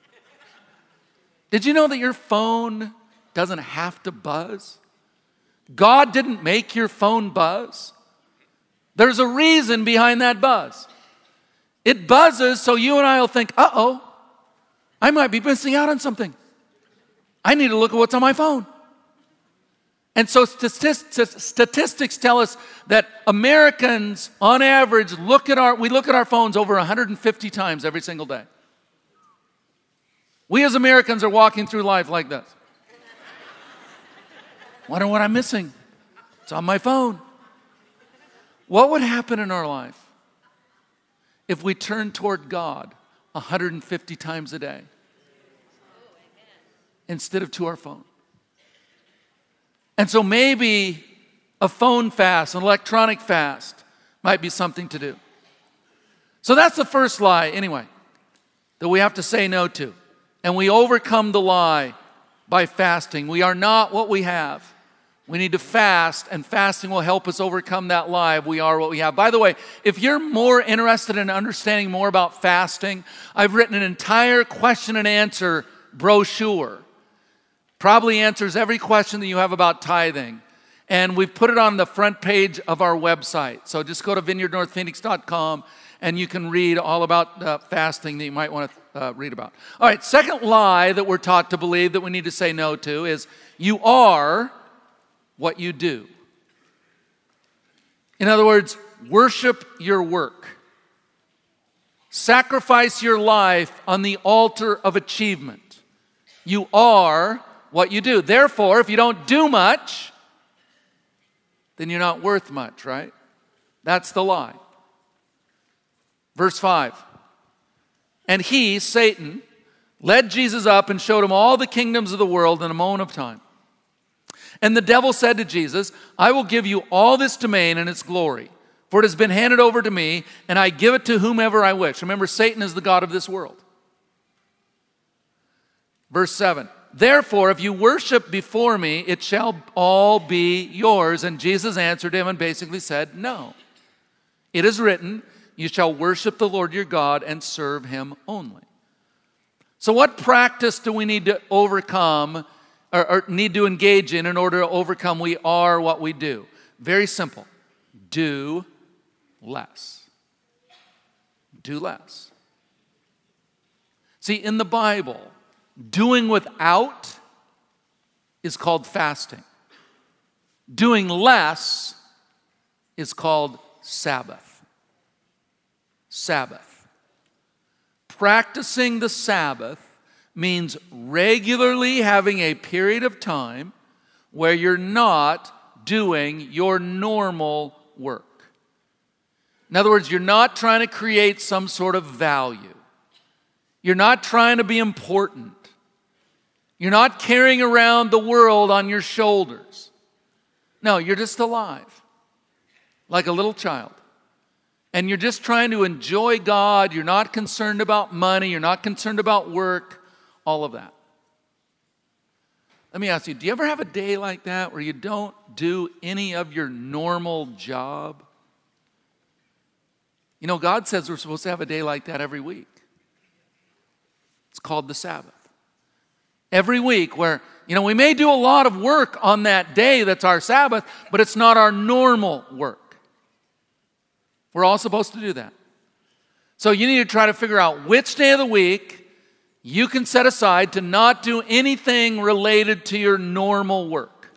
Did you know that your phone doesn't have to buzz? God didn't make your phone buzz. There's a reason behind that buzz. It buzzes so you and I will think, uh-oh, I might be missing out on something. I need to look at what's on my phone. And so statistics tell us that Americans, on average, we look at our phones over 150 times every single day. We as Americans are walking through life like this. Wonder what I'm missing. It's on my phone. What would happen in our life if we turned toward God 150 times a day instead of to our phone? And so maybe a phone fast, an electronic fast, might be something to do. So that's the first lie, anyway, that we have to say no to. And we overcome the lie by fasting. We are not what we have. We need to fast, and fasting will help us overcome that lie. We are what we have. By the way, if you're more interested in understanding more about fasting, I've written an entire question and answer brochure. Probably answers every question that you have about tithing. And we've put it on the front page of our website. So just go to vineyardnorthphoenix.com and you can read all about fasting that you might want to read about. All right, second lie that we're taught to believe that we need to say no to is you are what you do. In other words, worship your work. Sacrifice your life on the altar of achievement. You are what you do. Therefore, if you don't do much, then you're not worth much, right? That's the lie. Verse 5. And he, Satan, led Jesus up and showed him all the kingdoms of the world in a moment of time. And the devil said to Jesus, I will give you all this domain and its glory, for it has been handed over to me, and I give it to whomever I wish. Remember, Satan is the god of this world. Verse 7. Therefore, if you worship before me, it shall all be yours. And Jesus answered him and basically said, no. It is written, you shall worship the Lord your God and serve him only. So what practice do we need to overcome or need to engage in order to overcome we are what we do? Very simple. Do less. Do less. See, in the Bible, doing without is called fasting. Doing less is called Sabbath. Sabbath. Practicing the Sabbath means regularly having a period of time where you're not doing your normal work. In other words, you're not trying to create some sort of value. You're not trying to be important. You're not carrying around the world on your shoulders. No, you're just alive, like a little child. And you're just trying to enjoy God. You're not concerned about money. You're not concerned about work, all of that. Let me ask you, do you ever have a day like that where you don't do any of your normal job? You know, God says we're supposed to have a day like that every week. It's called the Sabbath. Every week where, we may do a lot of work on that day that's our Sabbath, but it's not our normal work. We're all supposed to do that. So you need to try to figure out which day of the week you can set aside to not do anything related to your normal work.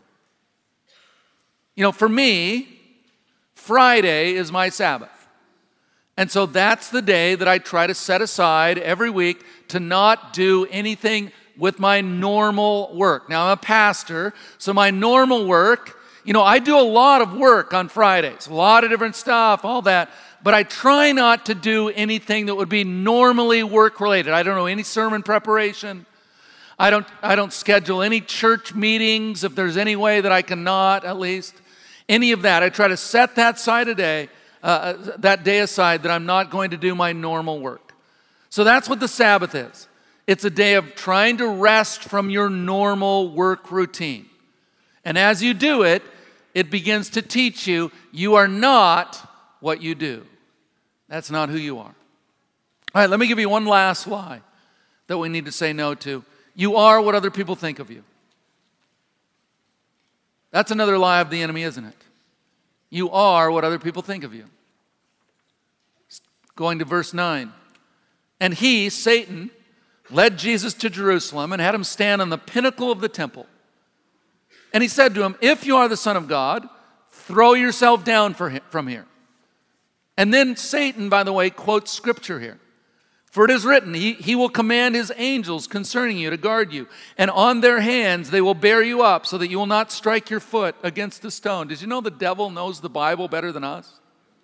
For me, Friday is my Sabbath. And so that's the day that I try to set aside every week to not do anything with my normal work. Now, I'm a pastor, so my normal work, I do a lot of work on Fridays, a lot of different stuff, all that, but I try not to do anything that would be normally work-related. I don't know any sermon preparation. I don't schedule any church meetings if there's any way that I cannot, at least. Any of that. I try to set that day aside that I'm not going to do my normal work. So that's what the Sabbath is. It's a day of trying to rest from your normal work routine. And as you do it, it begins to teach you, you are not what you do. That's not who you are. All right, let me give you one last lie that we need to say no to. You are what other people think of you. That's another lie of the enemy, isn't it? You are what other people think of you. Going to verse 9. And he, Satan, led Jesus to Jerusalem and had him stand on the pinnacle of the temple. And he said to him, if you are the Son of God, throw yourself down from here. And then Satan, by the way, quotes scripture here. For it is written, he will command his angels concerning you to guard you. And on their hands they will bear you up so that you will not strike your foot against a stone. Did you know the devil knows the Bible better than us?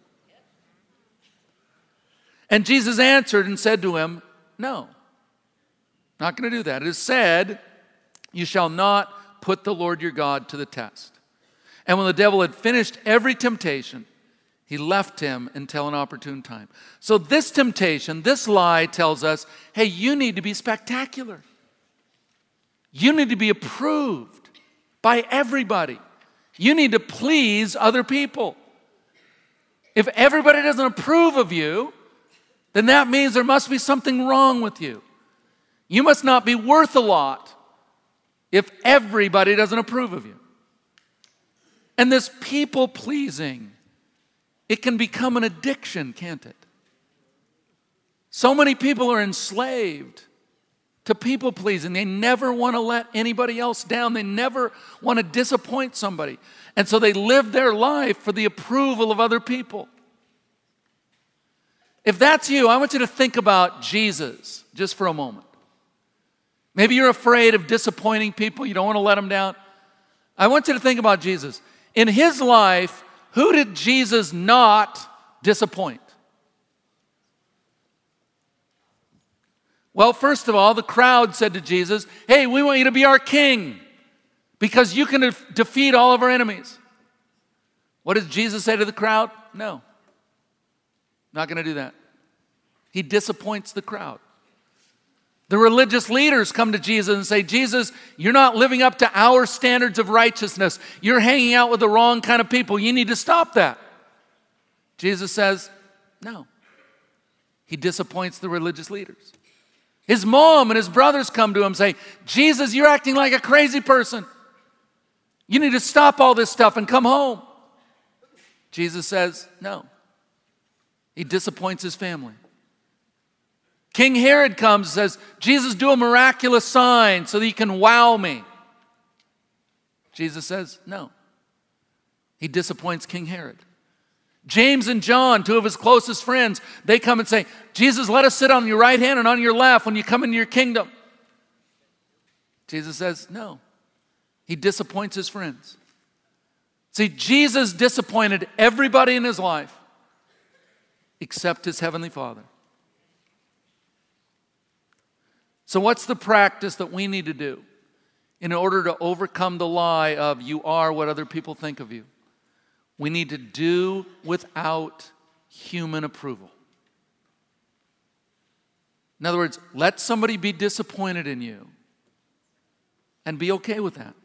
And Jesus answered and said to him, no, not going to do that. It is said, you shall not put the Lord your God to the test. And when the devil had finished every temptation, he left him until an opportune time. So this temptation, this lie tells us, hey, you need to be spectacular. You need to be approved by everybody. You need to please other people. If everybody doesn't approve of you, then that means there must be something wrong with you. You must not be worth a lot if everybody doesn't approve of you. And this people-pleasing, it can become an addiction, can't it? So many people are enslaved to people-pleasing. They never want to let anybody else down. They never want to disappoint somebody. And so they live their life for the approval of other people. If that's you, I want you to think about Jesus just for a moment. Maybe you're afraid of disappointing people. You don't want to let them down. I want you to think about Jesus. In his life, who did Jesus not disappoint? Well, first of all, the crowd said to Jesus, hey, we want you to be our king because you can defeat all of our enemies. What does Jesus say to the crowd? No, not going to do that. He disappoints the crowd. The religious leaders come to Jesus and say, Jesus, you're not living up to our standards of righteousness. You're hanging out with the wrong kind of people. You need to stop that. Jesus says, no. He disappoints the religious leaders. His mom and his brothers come to him and say, Jesus, you're acting like a crazy person. You need to stop all this stuff and come home. Jesus says, no. He disappoints his family. King Herod comes and says, Jesus, do a miraculous sign so that you can wow me. Jesus says, no. He disappoints King Herod. James and John, two of his closest friends, they come and say, Jesus, let us sit on your right hand and on your left when you come into your kingdom. Jesus says, no. He disappoints his friends. See, Jesus disappointed everybody in his life except his heavenly Father. So what's the practice that we need to do in order to overcome the lie of you are what other people think of you? We need to do without human approval. In other words, let somebody be disappointed in you and be okay with that.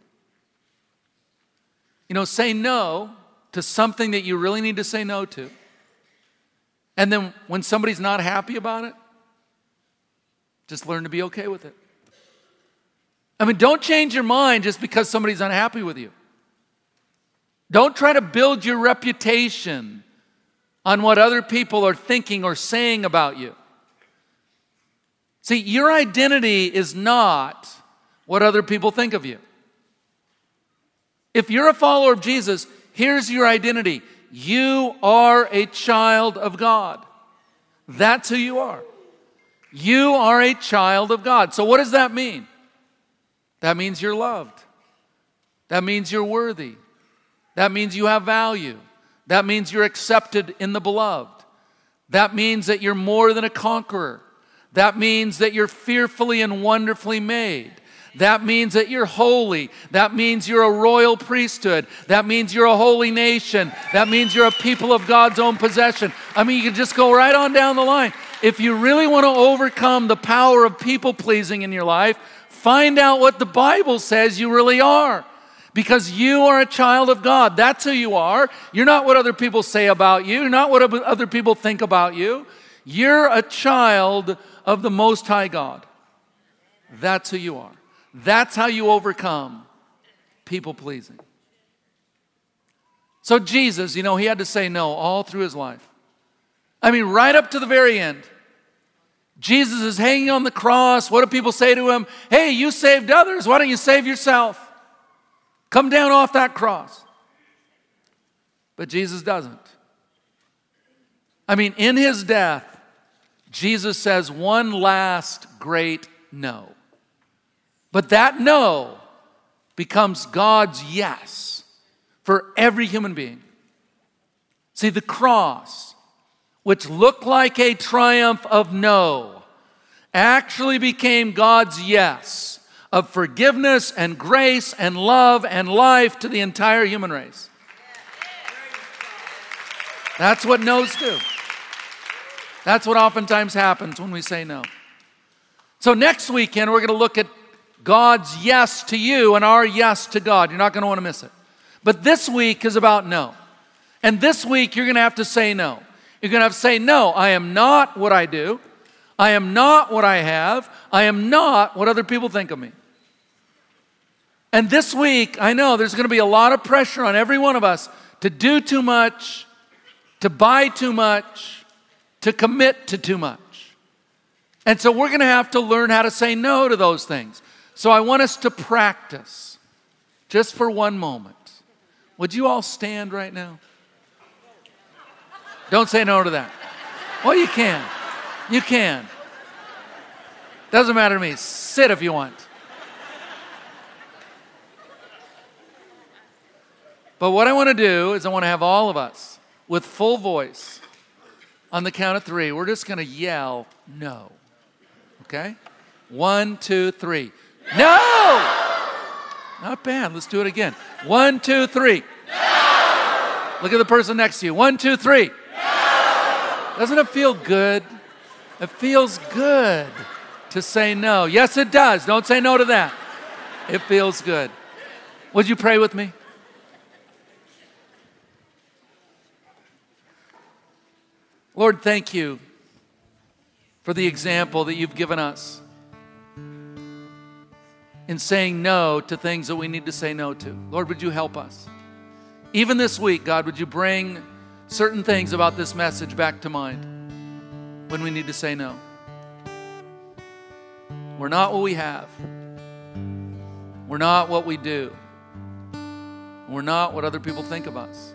You know, say no to something that you really need to say no to. And then when somebody's not happy about it, just learn to be okay with it. I mean, don't change your mind just because somebody's unhappy with you. Don't try to build your reputation on what other people are thinking or saying about you. See, your identity is not what other people think of you. If you're a follower of Jesus, here's your identity. You are a child of God. That's who you are. You are a child of God. So what does that mean? That means you're loved. That means you're worthy. That means you have value. That means you're accepted in the beloved. That means that you're more than a conqueror. That means that you're fearfully and wonderfully made. That means that you're holy. That means you're a royal priesthood. That means you're a holy nation. That means you're a people of God's own possession. I mean, you can just go right on down the line. If you really want to overcome the power of people-pleasing in your life, find out what the Bible says you really are. Because you are a child of God. That's who you are. You're not what other people say about you. You're not what other people think about you. You're a child of the Most High God. That's who you are. That's how you overcome people-pleasing. So Jesus, he had to say no all through his life. I mean, right up to the very end. Jesus is hanging on the cross. What do people say to him? Hey, you saved others. Why don't you save yourself? Come down off that cross. But Jesus doesn't. I mean, in his death, Jesus says one last great no. But that no becomes God's yes for every human being. See, the cross, which looked like a triumph of no, actually became God's yes of forgiveness and grace and love and life to the entire human race. That's what no's do. That's what oftentimes happens when we say no. So next weekend, we're going to look at God's yes to you and our yes to God. You're not going to want to miss it. But this week is about no. And this week, you're going to have to say no. You're going to have to say, no, I am not what I do. I am not what I have. I am not what other people think of me. And this week, I know there's going to be a lot of pressure on every one of us to do too much, to buy too much, to commit to too much. And so we're going to have to learn how to say no to those things. So I want us to practice just for one moment. Would you all stand right now? Don't say no to that. Well, you can. You can. Doesn't matter to me. Sit if you want. But what I want to do is I want to have all of us with full voice on the count of 3. We're just going to yell no. Okay? 1, 2, 3. No! Not bad. Let's do it again. 1, 2, 3. No! Look at the person next to you. 1, 2, 3. No! Doesn't it feel good? It feels good to say no. Yes, it does. Don't say no to that. It feels good. Would you pray with me? Lord, thank you for the example that you've given us in saying no to things that we need to say no to. Lord, would you help us? Even this week, God, would you bring certain things about this message back to mind when we need to say no? We're not what we have. We're not what we do. We're not what other people think of us.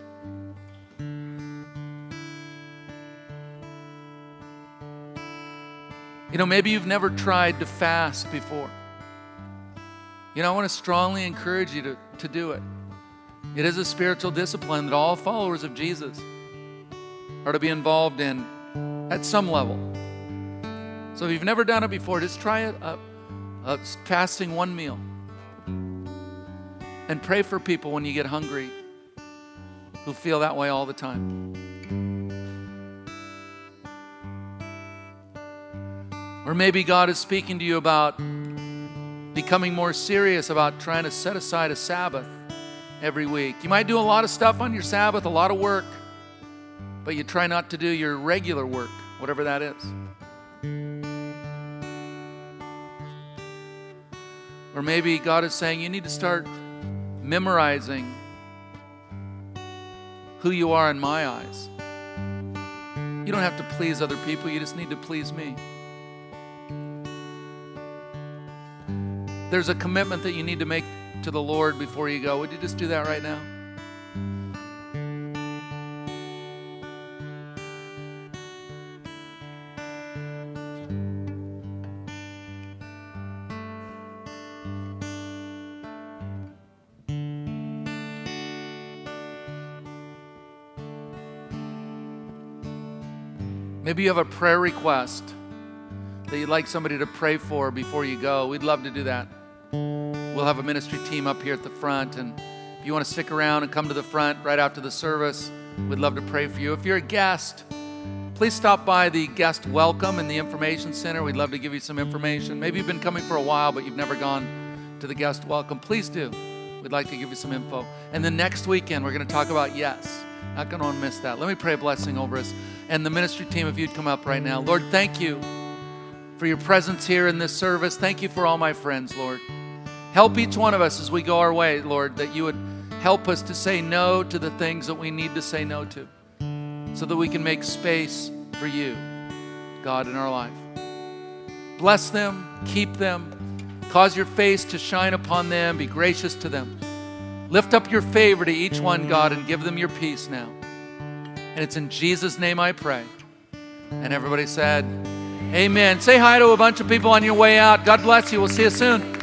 You know, maybe you've never tried to fast before. You know, I want to strongly encourage you to do it. It is a spiritual discipline that all followers of Jesus are to be involved in at some level. So if you've never done it before, just try it fasting one meal. And pray for people when you get hungry who feel that way all the time. Or maybe God is speaking to you about becoming more serious about trying to set aside a Sabbath every week. You might do a lot of stuff on your Sabbath, a lot of work, but you try not to do your regular work, whatever that is. Or maybe God is saying you need to start memorizing who you are in my eyes. You don't have to please other people, you just need to please me. There's a commitment that you need to make to the Lord before you go. Would you just do that right now? Maybe you have a prayer request that you'd like somebody to pray for before you go. We'd love to do that. We'll have a ministry team up here at the front, and if you want to stick around and come to the front right after the service, we'd love to pray for you. If you're a guest, please stop by the guest welcome in the information center. We'd love to give you some information. Maybe you've been coming for a while, but you've never gone to the guest welcome. Please do. We'd like to give you some info. And then next weekend, we're going to talk about yes. Not going to want to miss that. Let me pray a blessing over us. And the ministry team, if you'd come up right now. Lord, thank you for your presence here in this service. Thank you for all my friends, Lord. Help each one of us as we go our way, Lord, that you would help us to say no to the things that we need to say no to so that we can make space for you, God, in our life. Bless them, keep them, cause your face to shine upon them, be gracious to them. Lift up your favor to each one, God, and give them your peace now. And it's in Jesus' name I pray. And everybody said, amen. Say hi to a bunch of people on your way out. God bless you. We'll see you soon.